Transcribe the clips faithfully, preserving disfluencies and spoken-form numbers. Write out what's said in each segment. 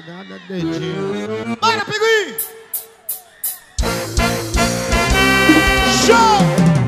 pegada dedinho. Bora, Pinguim! Show!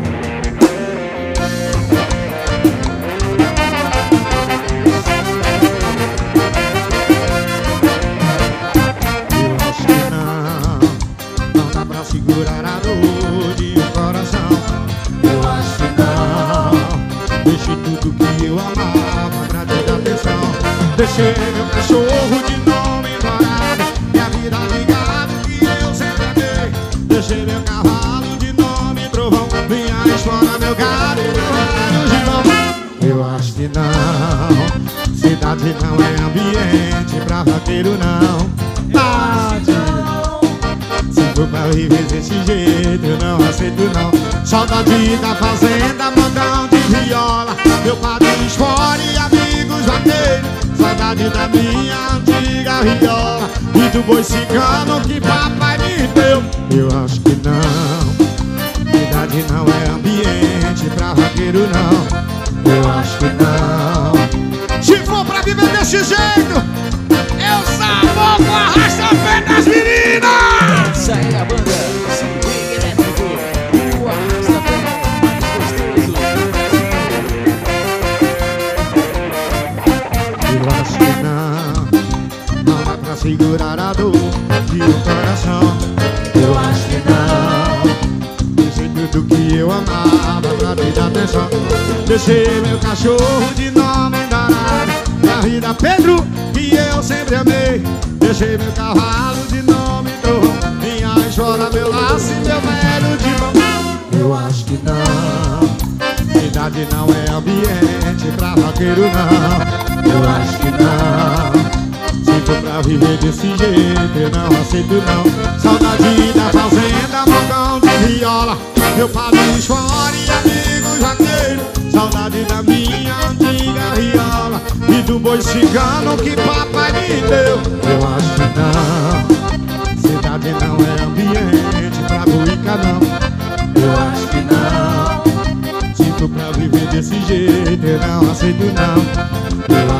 Eu acho que não, não dá pra segurar a dor de um coração. Eu acho que não, deixei tudo que eu amava pra te dar atenção. Deixei meu cachorro de nome Dourado, minha vida ligada que eu sempre amei. Deixei meu cavalo de nome Trovão, minha escola, meu gado e meu rádio de vão. Eu acho que não, cidade não é ambiente pra vaqueiro não. Cidade, se for pra viver desse jeito eu não aceito não. Saudade da fazenda, mandão de viola, meu padre fora e amigos vaqueiros. Saudade da minha antiga viola e do boi cigano que papai me deu. Eu acho que não, cidade não é ambiente pra vaqueiro não. Eu acho que não. Se for pra viver desse jeito, eu só vou arrastar pé das meninas. Essa é a banda Swing Elétrico, o arrasta-pé mais gostoso. Eu acho que não, não dá pra segurar a dor de um coração. Eu acho que não, deixei tudo que eu amava pra te dar atenção. Deixei meu cachorro de nome Dourado, minha vida Pedro que eu sempre amei. Deixei meu cavalo de nome Trovão, minha escola, meu laço e meu velho de mão. Eu acho que não, cidade não é ambiente pra vaqueiro não. Eu acho que não, se for pra viver desse jeito eu não aceito não. Saudade da fazenda, mandão de viola, meu padre fora e amigos vaqueiros. Saudade da minha antiga viola e do boi cigano que papai me deu. Eu acho que não, cidade não é ambiente pra buica não. Eu acho que não, se for pra viver desse jeito eu não aceito não. Eu